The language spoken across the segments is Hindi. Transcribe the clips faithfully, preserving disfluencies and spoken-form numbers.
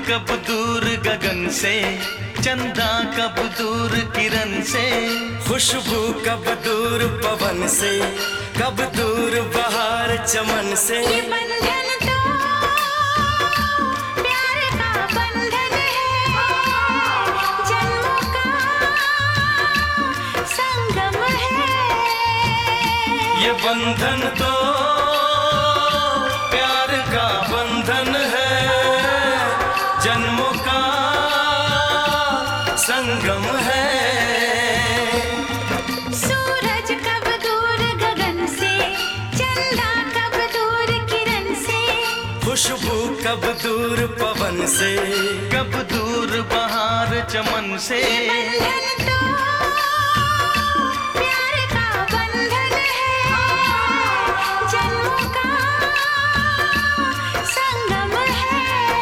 कब दूर गगन से, चंदा कब दूर किरण से, खुशबू कब दूर पवन से, कब दूर बहार चमन से। ये बंधन तो प्यार का बंधन है, जन्मों का संगम है। ये बंधन तो प्यार का बंधन है, जन्मों का संगम है। सूरज कब दूर गगन से, चंदा कब दूर किरण से, खुशबू कब दूर पवन से, कब दूर बहार चमन से। बंधन तो प्यार का बंधन है, जन्मों का संगम है।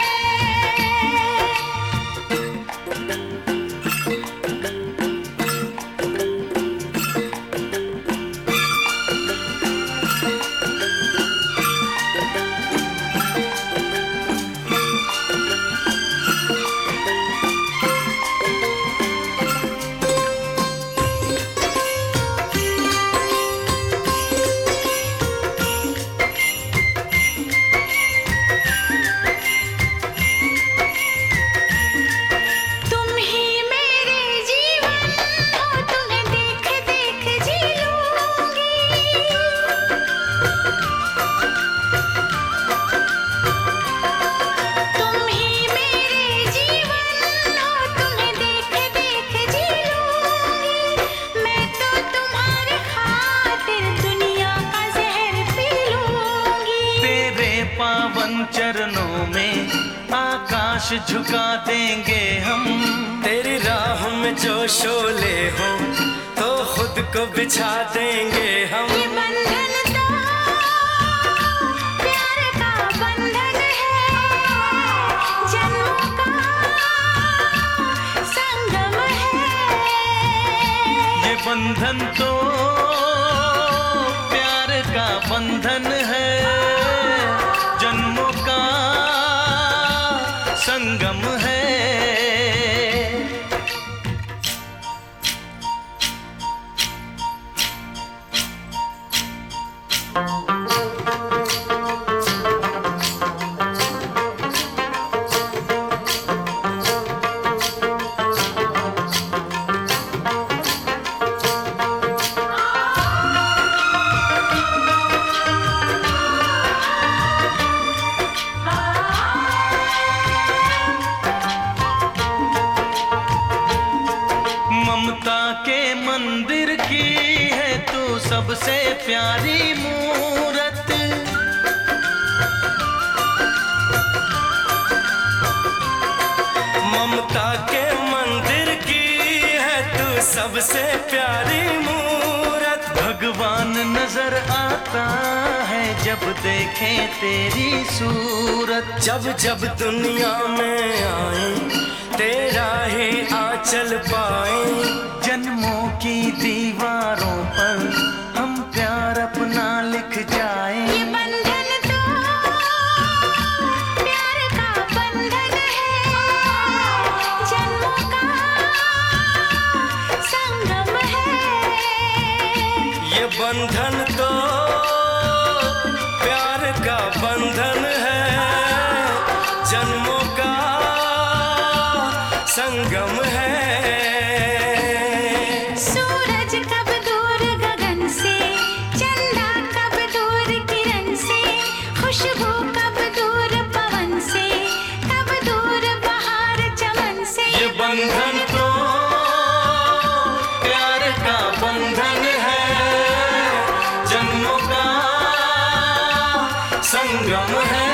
तुम ही मेरे जीवन हो, तुम्हें देख देख जी लूंगी। तुम ही मेरे जीवन हो, तुम्हें देख देख जी लूंगी। मैं तो तुम्हारे खातिर दुनिया का जहर पी लूंगी। तेरे पावन चरणों में आकाश झुका देंगे हम। तेरी राह में जो शोले हो तो खुद को बिछा देंगे हम। ये बंधन तो प्यार का बंधन है, जन्मों का संगम है। ये बंधन तो प्यार का बंधन है, जन्मों का संगम है। ममता के मंदिर की है तू सबसे प्यारी मूरत। ममता के मंदिर की है तू सबसे प्यारी मूरत। भगवान नजर आता है जब देखे तेरी सूरत। जब जब दुनिया में आए तेरा ही आंचल पाए। जन्मों की दीवारों पर हम प्यार अपना लिख जाए। ये बंधन तो प्यार का बंधन है, जन्मों का संगम है। ये बंधन तो प्यार का बंधन है, जन्मों का संगम है। सूरज कब दूर गगन से, चंदा कब दूर किरण से, खुशबू कब दूर पवन से, कब दूर बहार चमन से। ये बंधन तो प्यार का बंधन है, जन्मों का संगम है।